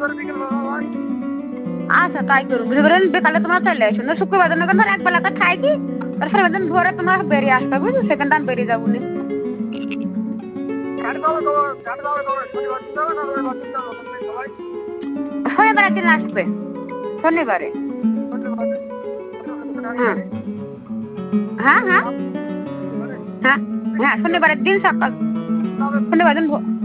আচ্ছা তাই করুন, বুঝে করেন বিকালে তোমরা চলে আসো না, শুক্রবার দিন ধর এক বেলাটা থাকি, তার শনিবার দিন ভোরে তোমরা বেরিয়ে আসবে, বুঝলি, সেখান আমি বেরিয়ে যাবো নি। শনিবারের দিন আসবে, শনিবারে। হ্যাঁ হ্যাঁ হ্যাঁ হ্যাঁ হ্যাঁ, শনিবারের দিন সকাল, শনিবার দিন